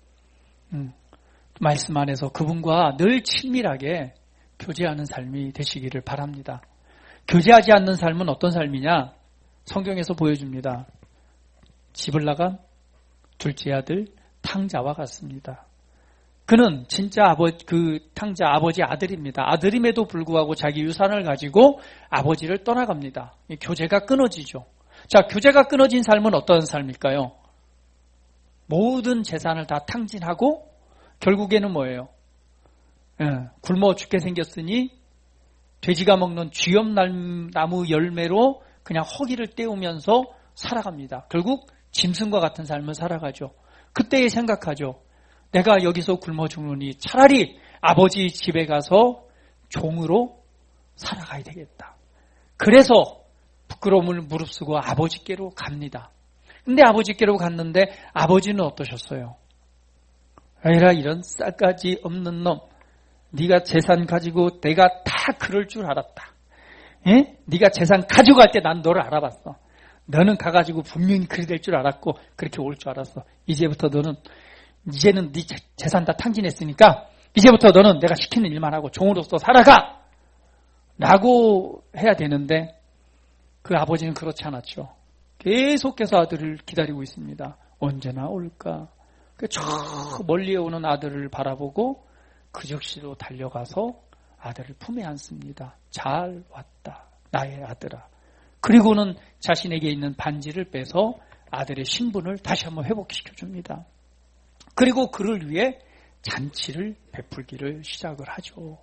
말씀 안에서 그분과 늘 친밀하게 교제하는 삶이 되시기를 바랍니다. 교제하지 않는 삶은 어떤 삶이냐? 성경에서 보여줍니다. 집을 나간 둘째 아들 탕자와 같습니다. 그는 진짜 그 탕자 아버지 아들입니다. 아들임에도 불구하고 자기 유산을 가지고 아버지를 떠나갑니다. 교제가 끊어지죠. 자, 교제가 끊어진 삶은 어떤 삶일까요? 모든 재산을 다 탕진하고 결국에는 뭐예요? 굶어 죽게 생겼으니 돼지가 먹는 쥐염나무 열매로 그냥 허기를 때우면서 살아갑니다. 결국 짐승과 같은 삶을 살아가죠. 그때 생각하죠. 내가 여기서 굶어 죽느니 차라리 아버지 집에 가서 종으로 살아가야 되겠다. 그래서 부끄러움을 무릅쓰고 아버지께로 갑니다. 근데 아버지께로 갔는데 아버지는 어떠셨어요? 에라 이런 싸가지 없는 놈. 네가 재산 가지고 내가 다 그럴 줄 알았다. 예? 네가 재산 가져갈 때 난 너를 알아봤어. 너는 가가지고 분명히 그리 될 줄 알았고 그렇게 올 줄 알았어. 이제는 네 재산 다 탕진했으니까 이제부터 너는 내가 시키는 일만 하고 종으로서 살아가! 라고 해야 되는데 그 아버지는 그렇지 않았죠. 계속해서 아들을 기다리고 있습니다. 언제나 올까? 저 멀리에 오는 아들을 바라보고 그 즉시로 달려가서 아들을 품에 안습니다. 잘 왔다, 나의 아들아. 그리고는 자신에게 있는 반지를 빼서 아들의 신분을 다시 한번 회복시켜줍니다. 그리고 그를 위해 잔치를 베풀기를 시작을 하죠.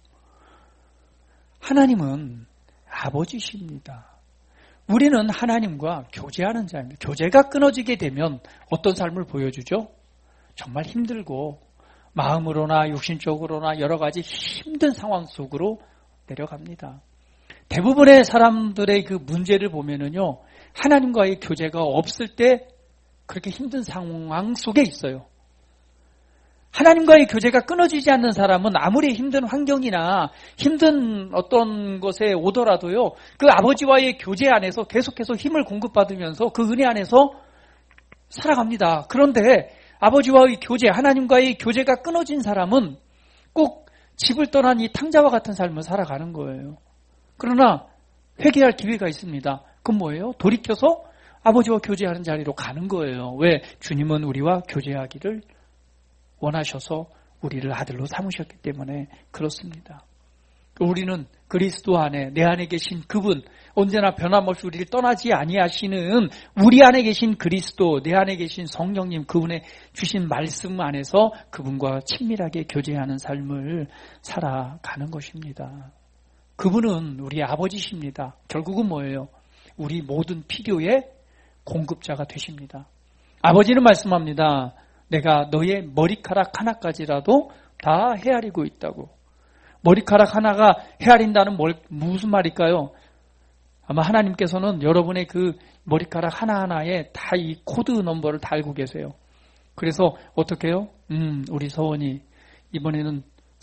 하나님은 아버지십니다. 우리는 하나님과 교제하는 자입니다. 교제가 끊어지게 되면 어떤 삶을 보여주죠? 정말 힘들고 마음으로나 육신적으로나 여러 가지 힘든 상황 속으로 내려갑니다. 대부분의 사람들의 그 문제를 보면은요, 하나님과의 교제가 없을 때 그렇게 힘든 상황 속에 있어요. 하나님과의 교제가 끊어지지 않는 사람은 아무리 힘든 환경이나 힘든 어떤 것에 오더라도요, 그 아버지와의 교제 안에서 계속해서 힘을 공급받으면서 그 은혜 안에서 살아갑니다. 그런데 아버지와의 교제, 하나님과의 교제가 끊어진 사람은 꼭 집을 떠난 이 탕자와 같은 삶을 살아가는 거예요. 그러나 회개할 기회가 있습니다. 그건 뭐예요? 돌이켜서 아버지와 교제하는 자리로 가는 거예요. 왜? 주님은 우리와 교제하기를 원하셔서 우리를 아들로 삼으셨기 때문에 그렇습니다. 우리는 그리스도 안에, 내 안에 계신 그분, 언제나 변함없이 우리를 떠나지 아니하시는 우리 안에 계신 그리스도, 내 안에 계신 성령님, 그분의 주신 말씀 안에서 그분과 친밀하게 교제하는 삶을 살아가는 것입니다. 그분은 우리 아버지십니다. 결국은 뭐예요? 우리 모든 필요의 공급자가 되십니다. 아버지는 말씀합니다. 내가 너의 머리카락 하나까지라도 다 헤아리고 있다고. 머리카락 하나가 헤아린다는 무슨 말일까요? 아마 하나님께서는 여러분의 그 머리카락 하나하나에 다 이 코드 넘버를 달고 계세요. 그래서 어떻게 해요? 우리 서원이 이번에는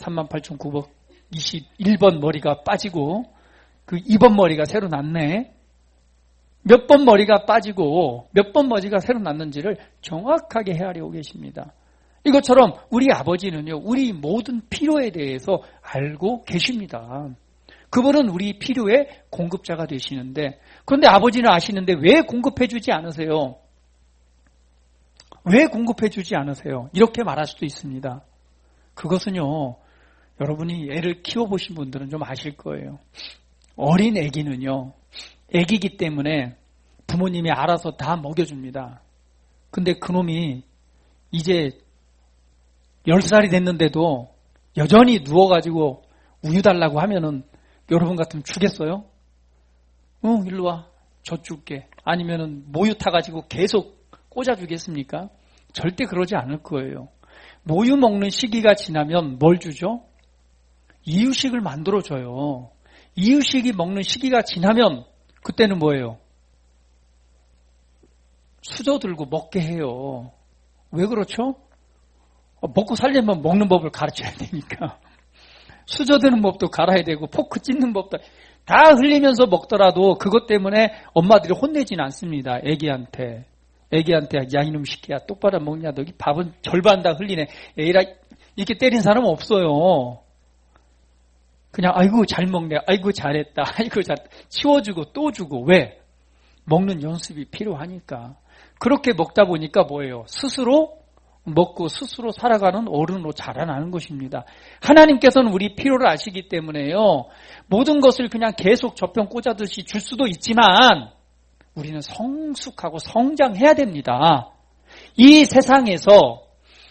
38,921번 머리가 빠지고 그 2번 머리가 새로 났네. 몇 번 머리가 빠지고 몇 번 머리가 새로 났는지를 정확하게 헤아리고 계십니다. 이것처럼 우리 아버지는요, 우리 모든 필요에 대해서 알고 계십니다. 그분은 우리 필요의 공급자가 되시는데, 그런데 아버지는 아시는데 왜 공급해주지 않으세요? 왜 공급해주지 않으세요? 이렇게 말할 수도 있습니다. 그것은요, 여러분이 애를 키워보신 분들은 좀 아실 거예요. 어린 애기는요, 애기기 때문에 부모님이 알아서 다 먹여줍니다. 근데 그놈이 이제 10살이 됐는데도 여전히 누워가지고 우유 달라고 하면은 여러분 같으면 주겠어요? 일로 와. 저 줄게. 아니면은 모유 타가지고 계속 꽂아주겠습니까? 절대 그러지 않을 거예요. 모유 먹는 시기가 지나면 뭘 주죠? 이유식을 만들어줘요. 이유식이 먹는 시기가 지나면 그때는 뭐예요? 수저 들고 먹게 해요. 왜 그렇죠? 먹고 살려면 먹는 법을 가르쳐야 되니까. 수저 드는 법도 갈아야 되고 포크 찢는 법도 다 흘리면서 먹더라도 그것 때문에 엄마들이 혼내진 않습니다. 애기한테 야 이놈 새끼야 똑바로 먹냐, 너 밥은 절반 다 흘리네. 에이라 이렇게 때린 사람은 없어요. 그냥 아이고 잘 먹네, 아이고 잘했다, 아이고 잘 치워주고 또 주고. 왜? 먹는 연습이 필요하니까. 그렇게 먹다 보니까 뭐예요? 스스로 먹고 스스로 살아가는 어른으로 자라나는 것입니다. 하나님께서는 우리 필요를 아시기 때문에요, 모든 것을 그냥 계속 젖병 꽂아듯이 줄 수도 있지만 우리는 성숙하고 성장해야 됩니다. 이 세상에서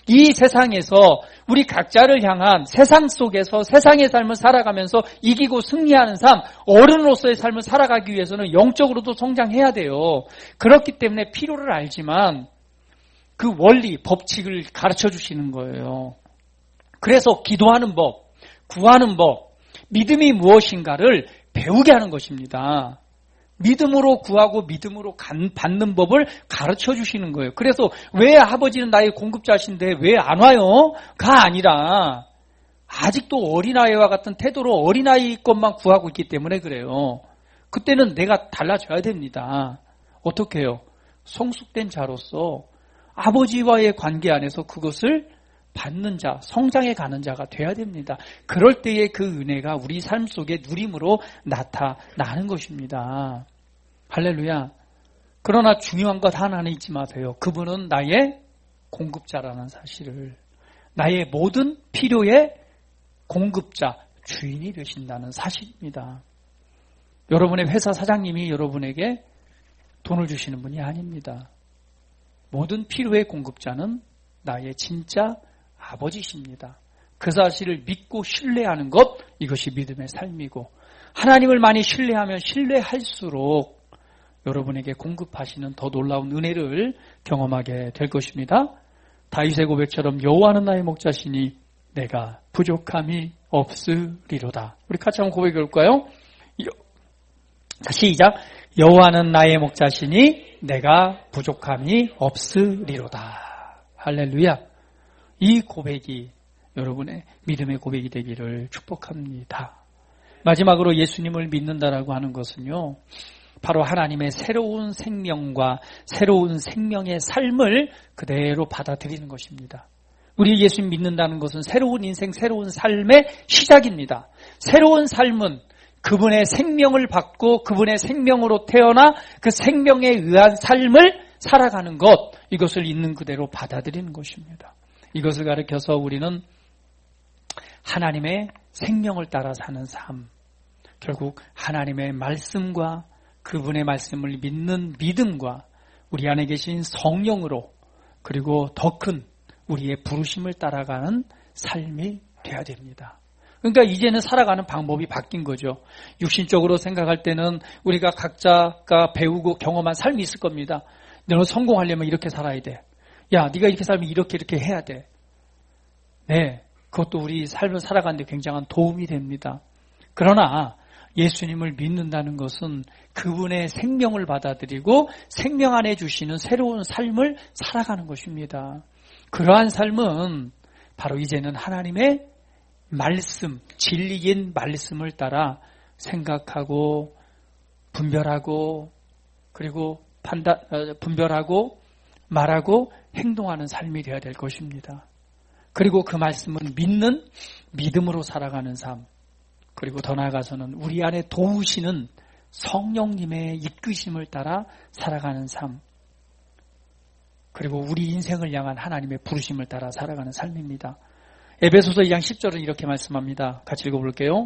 이 세상에서 우리 각자를 향한 세상 속에서 세상의 삶을 살아가면서 이기고 승리하는 삶, 어른으로서의 삶을 살아가기 위해서는 영적으로도 성장해야 돼요. 그렇기 때문에 필요를 알지만 그 원리, 법칙을 가르쳐 주시는 거예요. 그래서 기도하는 법, 구하는 법, 믿음이 무엇인가를 배우게 하는 것입니다. 믿음으로 구하고 믿음으로 받는 법을 가르쳐 주시는 거예요. 그래서 왜 아버지는 나의 공급자신데 왜 안 와요? 가 아니라 아직도 어린아이와 같은 태도로 어린아이 것만 구하고 있기 때문에 그래요. 그때는 내가 달라져야 됩니다. 어떻게 해요? 성숙된 자로서 아버지와의 관계 안에서 그것을 받는 자, 성장해 가는 자가 돼야 됩니다. 그럴 때의 그 은혜가 우리 삶 속에 누림으로 나타나는 것입니다. 할렐루야. 그러나 중요한 것 하나는 잊지 마세요. 그분은 나의 공급자라는 사실을, 나의 모든 필요의 공급자, 주인이 되신다는 사실입니다. 여러분의 회사 사장님이 여러분에게 돈을 주시는 분이 아닙니다. 모든 필요의 공급자는 나의 진짜 아버지십니다. 그 사실을 믿고 신뢰하는 것, 이것이 믿음의 삶이고, 하나님을 많이 신뢰하면 신뢰할수록 여러분에게 공급하시는 더 놀라운 은혜를 경험하게 될 것입니다. 다윗의 고백처럼 여호와는 나의 목자시니 내가 부족함이 없으리로다. 우리 같이 한번 고백해 볼까요? 시작. 여호와는 나의 목자시니 내가 부족함이 없으리로다. 할렐루야. 이 고백이 여러분의 믿음의 고백이 되기를 축복합니다. 마지막으로 예수님을 믿는다라고 하는 것은요, 바로 하나님의 새로운 생명과 새로운 생명의 삶을 그대로 받아들이는 것입니다. 우리 예수님 믿는다는 것은 새로운 인생, 새로운 삶의 시작입니다. 새로운 삶은 그분의 생명을 받고 그분의 생명으로 태어나 그 생명에 의한 삶을 살아가는 것, 이것을 있는 그대로 받아들이는 것입니다. 이것을 가르쳐서 우리는 하나님의 생명을 따라 사는 삶, 결국 하나님의 말씀과 그분의 말씀을 믿는 믿음과 우리 안에 계신 성령으로, 그리고 더 큰 우리의 부르심을 따라가는 삶이 돼야 됩니다. 그러니까 이제는 살아가는 방법이 바뀐 거죠. 육신적으로 생각할 때는 우리가 각자가 배우고 경험한 삶이 있을 겁니다. 너는 성공하려면 이렇게 살아야 돼. 야, 네가 이렇게 살면 이렇게 해야 돼. 네, 그것도 우리 삶을 살아가는 데 굉장한 도움이 됩니다. 그러나 예수님을 믿는다는 것은 그분의 생명을 받아들이고 생명 안에 주시는 새로운 삶을 살아가는 것입니다. 그러한 삶은 바로 이제는 하나님의 말씀, 진리인 말씀을 따라 생각하고 분별하고, 그리고 분별하고 말하고 행동하는 삶이 되어야 될 것입니다. 그리고 그 말씀은 믿는 믿음으로 살아가는 삶, 그리고 더 나아가서는 우리 안에 도우시는 성령님의 이끄심을 따라 살아가는 삶, 그리고 우리 인생을 향한 하나님의 부르심을 따라 살아가는 삶입니다. 에베소서 2장 10절은 이렇게 말씀합니다. 같이 읽어볼게요.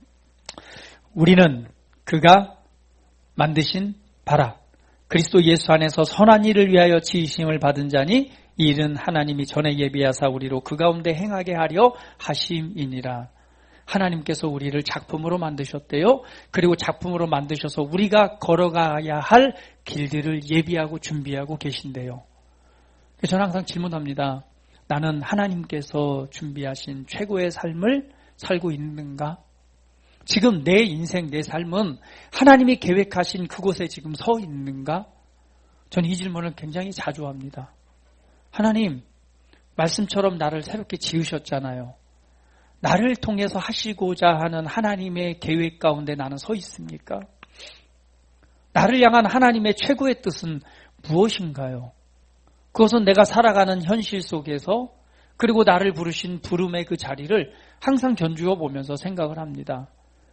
우리는 그가 만드신 바라 그리스도 예수 안에서 선한 일을 위하여 지으심을 받은 자니 이 일은 하나님이 전에 예비하사 우리로 그 가운데 행하게 하려 하심이니라. 하나님께서 우리를 작품으로 만드셨대요. 그리고 작품으로 만드셔서 우리가 걸어가야 할 길들을 예비하고 준비하고 계신대요. 저는 항상 질문합니다. 나는 하나님께서 준비하신 최고의 삶을 살고 있는가? 지금 내 인생, 내 삶은 하나님이 계획하신 그곳에 지금 서 있는가? 저는 이 질문을 굉장히 자주 합니다. 하나님, 말씀처럼 나를 새롭게 지으셨잖아요. 나를 통해서 하시고자 하는 하나님의 계획 가운데 나는 서 있습니까? 나를 향한 하나님의 최고의 뜻은 무엇인가요? 그것은 내가 살아가는 현실 속에서, 그리고 나를 부르신 부름의 그 자리를 항상 견주어 보면서 생각을 합니다.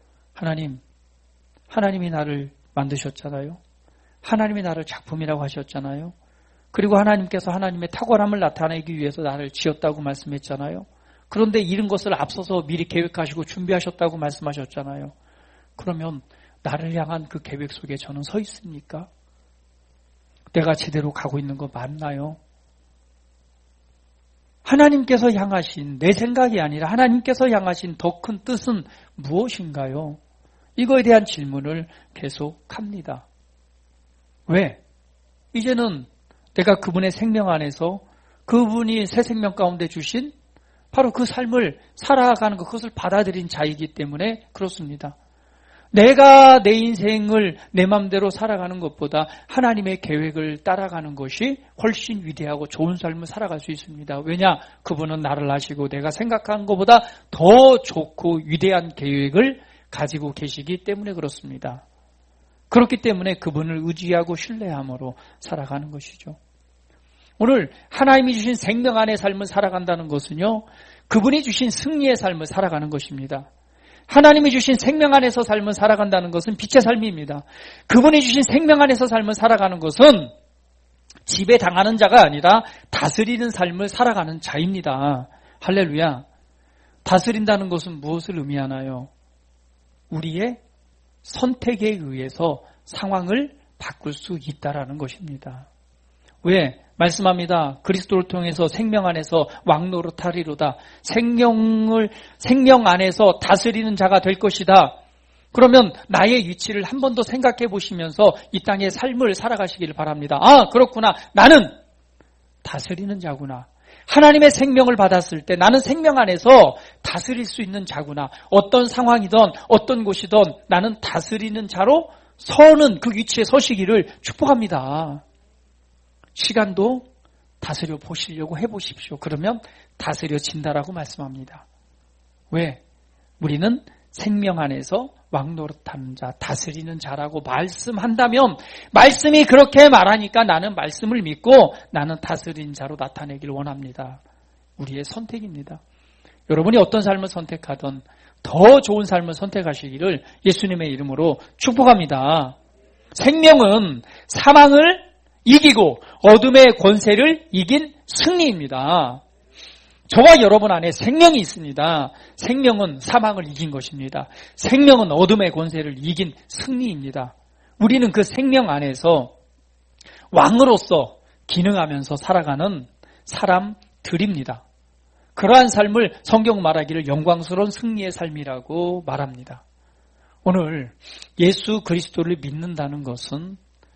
하나님이 나를 만드셨잖아요. 하나님이 나를 작품이라고 하셨잖아요. 그리고 하나님께서 하나님의 탁월함을 나타내기 위해서 나를 지었다고 말씀했잖아요. 그런데 이런 것을 앞서서 미리 계획하시고 준비하셨다고 말씀하셨잖아요. 그러면 나를 향한 그 계획 속에 저는 서 있습니까? 내가 제대로 가고 있는 거 맞나요? 하나님께서 향하신, 내 생각이 아니라 하나님께서 향하신 더 큰 뜻은 무엇인가요? 이거에 대한 질문을 계속합니다. 왜? 이제는 내가 그분의 생명 안에서 그분이 새 생명 가운데 주신 바로 그 삶을 살아가는 것, 그것을 받아들인 자이기 때문에 그렇습니다. 내가 내 인생을 내 마음대로 살아가는 것보다 하나님의 계획을 따라가는 것이 훨씬 위대하고 좋은 삶을 살아갈 수 있습니다. 왜냐? 그분은 나를 아시고 내가 생각한 것보다 더 좋고 위대한 계획을 가지고 계시기 때문에 그렇습니다. 그렇기 때문에 그분을 의지하고 신뢰함으로 살아가는 것이죠. 오늘 하나님이 주신 생명 안의 삶을 살아간다는 것은요, 그분이 주신 승리의 삶을 살아가는 것입니다. 하나님이 주신 생명 안에서 삶을 살아간다는 것은 빛의 삶입니다. 그분이 주신 생명 안에서 삶을 살아가는 것은 지배당하는 자가 아니라 다스리는 삶을 살아가는 자입니다. 할렐루야. 다스린다는 것은 무엇을 의미하나요? 우리의 선택에 의해서 상황을 바꿀 수 있다라는 것입니다. 왜? 말씀합니다. 그리스도를 통해서 생명 안에서 왕노릇하리로다. 생명 안에서 다스리는 자가 될 것이다. 그러면 나의 위치를 한 번 더 생각해 보시면서 이 땅의 삶을 살아가시기를 바랍니다. 아, 그렇구나. 나는 다스리는 자구나. 하나님의 생명을 받았을 때 나는 생명 안에서 다스릴 수 있는 자구나. 어떤 상황이든 어떤 곳이든 나는 다스리는 자로 서는 그 위치에 서시기를 축복합니다. 시간도 다스려 보시려고 해보십시오. 그러면 다스려진다라고 말씀합니다. 왜? 우리는 생명 안에서 왕노릇하는 자, 다스리는 자라고 말씀한다면 말씀이 그렇게 말하니까 나는 말씀을 믿고 나는 다스린 자로 나타내길 원합니다. 우리의 선택입니다. 여러분이 어떤 삶을 선택하든 더 좋은 삶을 선택하시기를 예수님의 이름으로 축복합니다. 생명은 사망을 이기고 어둠의 권세를 이긴 승리입니다. 저와 여러분 안에 생명이 있습니다. 생명은 사망을 이긴 것입니다. 생명은 어둠의 권세를 이긴 승리입니다. 우리는 그 생명 안에서 왕으로서 기능하면서 살아가는 사람들입니다. 그러한 삶을 성경 말하기를 영광스러운 승리의 삶이라고 말합니다. 오늘 예수 그리스도를 믿는다는 것은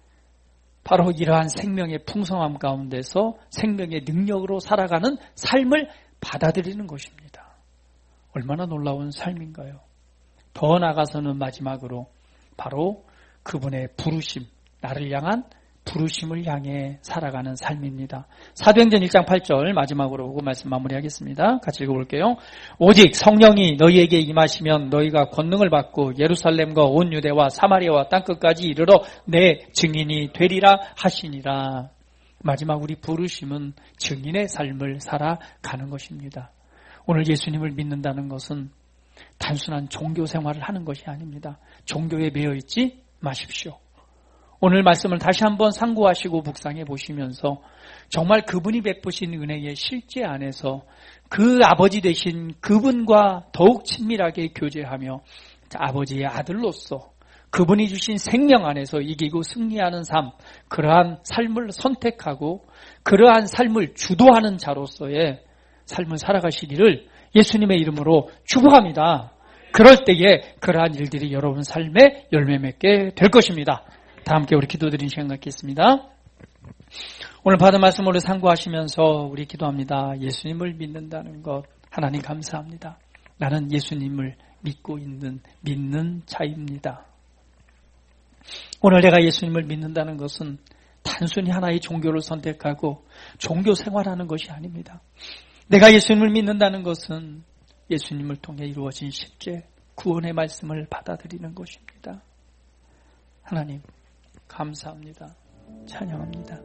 바로 이러한 생명의 풍성함 가운데서 생명의 능력으로 살아가는 삶을 받아들이는 것입니다. 얼마나 놀라운 삶인가요? 더 나아가서는 마지막으로 바로 그분의 부르심, 나를 향한 부르심을 향해 살아가는 삶입니다. 사도행전 1장 8절 마지막으로 보고 말씀 마무리하겠습니다. 같이 읽어볼게요. 오직 성령이 너희에게 임하시면 너희가 권능을 받고 예루살렘과 온 유대와 사마리아와 땅끝까지 이르러 내 증인이 되리라 하시니라. 마지막 우리 부르심은 증인의 삶을 살아가는 것입니다. 오늘 예수님을 믿는다는 것은 단순한 종교 생활을 하는 것이 아닙니다. 종교에 매여 있지 마십시오. 오늘 말씀을 다시 한번 상고하시고 묵상해 보시면서 정말 그분이 베푸신 은혜의 실제 안에서 그 아버지 되신 그분과 더욱 친밀하게 교제하며 아버지의 아들로서 그분이 주신 생명 안에서 이기고 승리하는 삶, 그러한 삶을 선택하고 그러한 삶을 주도하는 자로서의 삶을 살아가시기를 예수님의 이름으로 축복합니다. 그럴 때에 그러한 일들이 여러분 삶에 열매 맺게 될 것입니다. 다 함께 우리 기도드리는 시간 갖겠습니다. 오늘 받은 말씀으로 상고하시면서 우리 기도합니다. 예수님을 믿는다는 것 하나님 감사합니다. 나는 예수님을 믿고 믿는 자입니다. 오늘 내가 예수님을 믿는다는 것은 단순히 하나의 종교를 선택하고 종교 생활하는 것이 아닙니다. 내가 예수님을 믿는다는 것은 예수님을 통해 이루어진 실제 구원의 말씀을 받아들이는 것입니다. 하나님 감사합니다. 찬양합니다.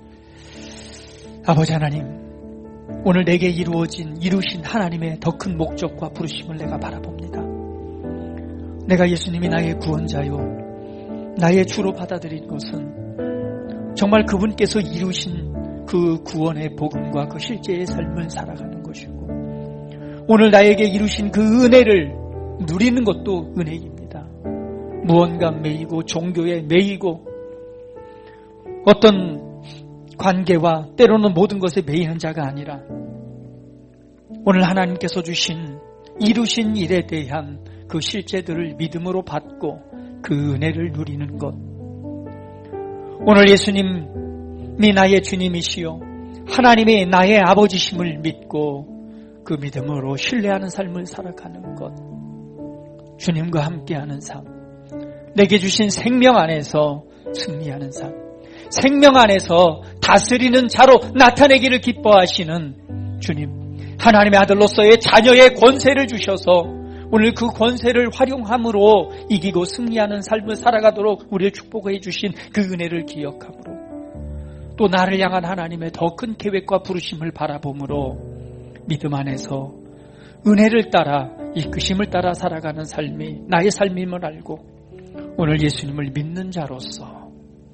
아버지 하나님, 오늘 내게 이루신 하나님의 더 큰 목적과 부르심을 내가 바라봅니다. 내가 예수님이 나의 구원자요 나의 주로 받아들인 것은 정말 그분께서 이루신 그 구원의 복음과 그 실제의 삶을 살아가는 것이고 오늘 나에게 이루신 그 은혜를 누리는 것도 은혜입니다. 무언가 매이고 종교에 매이고 어떤 관계와 때로는 모든 것에 매이는 자가 아니라 오늘 하나님께서 주신 이루신 일에 대한 그 실제들을 믿음으로 받고 그 은혜를 누리는 것. 오늘 예수님이 나의 주님이시요 하나님이 나의 아버지심을 믿고 그 믿음으로 신뢰하는 삶을 살아가는 것. 주님과 함께하는 삶. 내게 주신 생명 안에서 승리하는 삶. 생명 안에서 다스리는 자로 나타내기를 기뻐하시는 주님. 하나님의 아들로서의 자녀의 권세를 주셔서 오늘 그 권세를 활용함으로 이기고 승리하는 삶을 살아가도록 우리를 축복해 주신 그 은혜를 기억함으로 또 나를 향한 하나님의 더 큰 계획과 부르심을 바라봄으로 믿음 안에서 은혜를 따라 이끄심을 따라 살아가는 삶이 나의 삶임을 알고 오늘 예수님을 믿는 자로서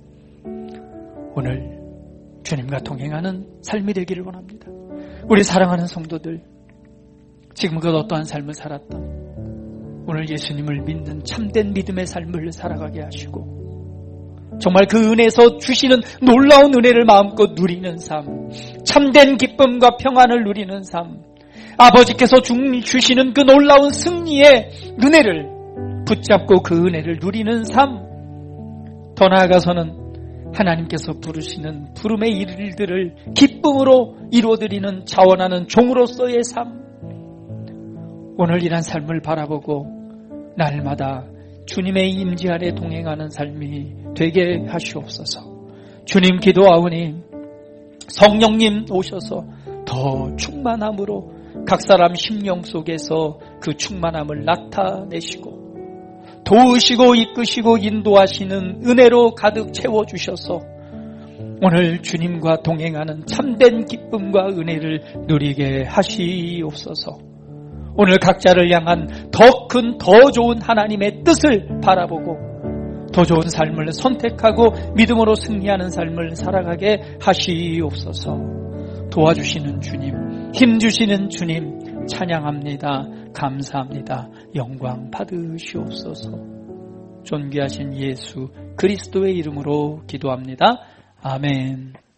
오늘 주님과 동행하는 삶이 되기를 원합니다. 우리 사랑하는 성도들, 지금껏 어떠한 삶을 살았던 오늘 예수님을 믿는 참된 믿음의 삶을 살아가게 하시고 정말 그 은혜에서 주시는 놀라운 은혜를 마음껏 누리는 삶, 참된 기쁨과 평안을 누리는 삶, 아버지께서 주시는 그 놀라운 승리의 은혜를 붙잡고 그 은혜를 누리는 삶, 더 나아가서는 하나님께서 부르시는 부름의 일들을 기쁨으로 이루어드리는 자원하는 종으로서의 삶, 오늘 이런 삶을 바라보고 날마다 주님의 임재 아래 동행하는 삶이 되게 하시옵소서. 주님 기도하오니 성령님 오셔서 더 충만함으로 각 사람 심령 속에서 그 충만함을 나타내시고 도우시고 이끄시고 인도하시는 은혜로 가득 채워주셔서 오늘 주님과 동행하는 참된 기쁨과 은혜를 누리게 하시옵소서. 오늘 각자를 향한 더 큰, 더 좋은 하나님의 뜻을 바라보고 더 좋은 삶을 선택하고 믿음으로 승리하는 삶을 살아가게 하시옵소서. 도와주시는 주님, 힘주시는 주님 찬양합니다. 감사합니다. 영광 받으시옵소서. 존귀하신 예수 그리스도의 이름으로 기도합니다. 아멘.